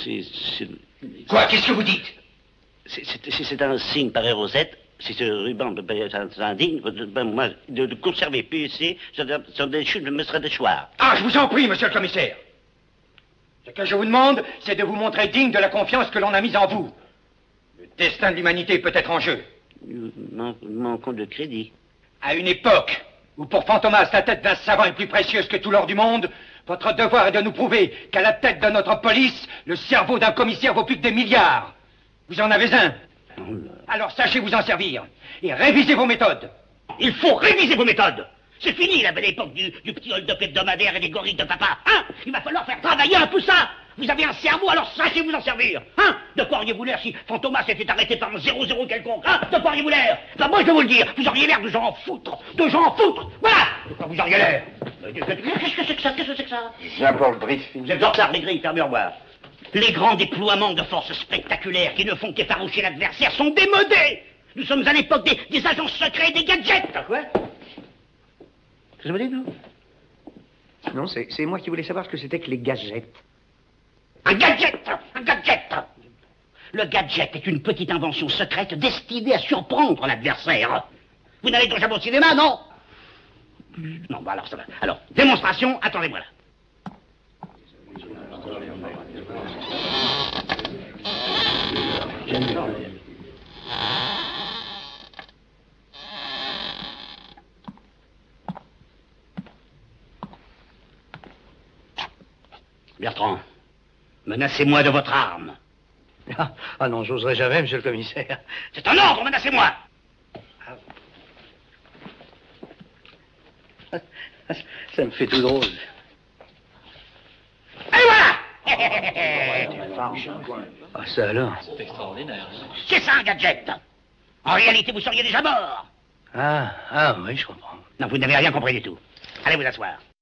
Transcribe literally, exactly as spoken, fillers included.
c'est... c'est- Quoi? Qu'est-ce que vous dites? c'est- c'est- Si c'est un signe pareil Rosette, si ce ruban est indigne, ben, moi, de, de conserver P U C sur des chutes me serait de choix. Ah, je vous en prie, monsieur le commissaire. Ce que je vous demande, c'est de vous montrer digne de la confiance que l'on a mise en vous. Le destin de l'humanité peut être en jeu. Nous man- manquons de crédit. À une époque où pour Fantomas, la tête d'un savant est plus précieuse que tout l'or du monde, votre devoir est de nous prouver qu'à la tête de notre police, le cerveau d'un commissaire vaut plus que des milliards. Vous en avez un. Alors sachez vous en servir et révisez vos méthodes. Il faut réviser vos méthodes. C'est fini la belle époque du, du petit hold-up hebdomadaire et des gorilles de papa. Hein? Il va falloir faire travailler un peu ça. Vous avez un cerveau, alors sachez vous en servir. Hein? De quoi auriez-vous l'air si Fantomas était arrêté par un zéro zéro quelconque? Hein? De quoi auriez-vous l'air? Ben moi je vais vous le dire, vous auriez l'air de gens en foutre. De gens en foutre. Voilà. De quoi vous auriez l'air? Qu'est-ce que c'est que ça? Qu'est-ce que c'est que ça? Je viens pour le briefing. Vous êtes en retard, les grilles, fermez au revoir. Les grands déploiements de forces spectaculaires qui ne font qu'effaroucher l'adversaire sont démodés. Nous sommes à l'époque des, des agents secrets et des gadgets. Quoi? Qu'est-ce que vous dites, vous? Non, c'est c'est moi qui voulais savoir ce que c'était que les gadgets. Un gadget! Un gadget! Le gadget est une petite invention secrète destinée à surprendre l'adversaire. Vous n'allez donc jamais au cinéma, non? Non, bah alors ça va. Alors, démonstration, attendez-moi là. Bertrand, menacez-moi de votre arme. Ah, ah non, j'oserais jamais, monsieur le commissaire. C'est un ordre, menacez-moi. Ça me fait tout drôle. Et voilà. Ah, ça alors? C'est ça un gadget. En réalité, vous seriez déjà mort. Ah, ah oui, je comprends. Non, vous n'avez rien compris du tout. Allez vous asseoir.